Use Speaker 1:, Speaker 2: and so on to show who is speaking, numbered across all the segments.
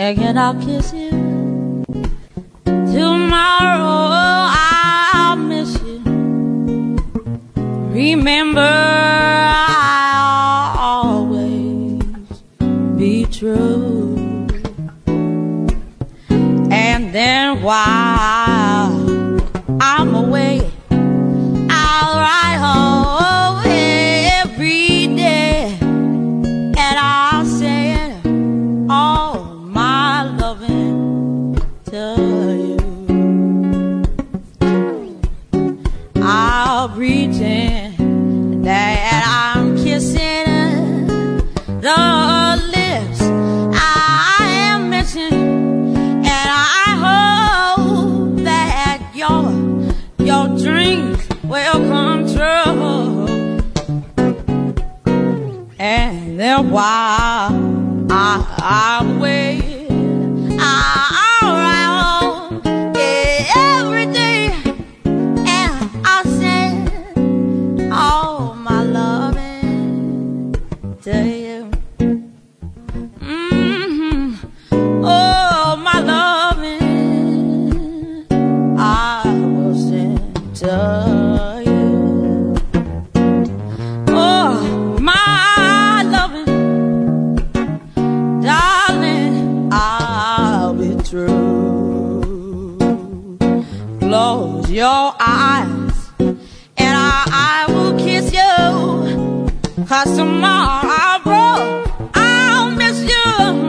Speaker 1: and I'll kiss you. Tomorrow I'll miss you. Remember, I'll always be true. And then while I'm away, I'll write home every day, and I'll send all my loving to you. I'll pretend that I'm kissing the lips I am missing, and I hope that your dreams will come true. And then while I'm away, I'll write home every day, and I'll send all my loving to you. Oh, my loving, I will send to you. Oh, my loving, darling, I'll be true. Close your eyes and I will kiss you, 'cause tomorrow I'll miss you.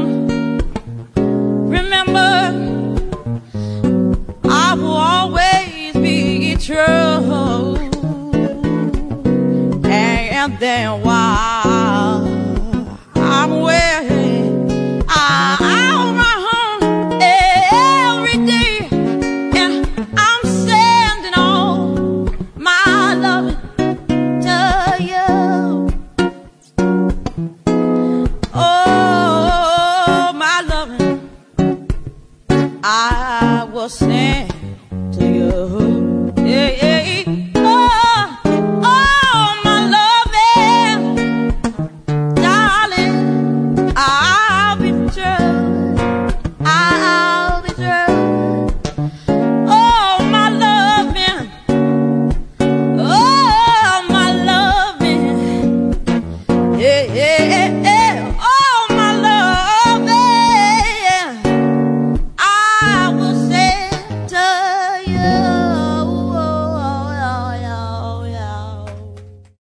Speaker 1: Remember, I will always be true. And then while I'm away, I'll run home every day, and I'm sending all my loving to you. Oh, my loving, I will send to you. Yeah, yeah.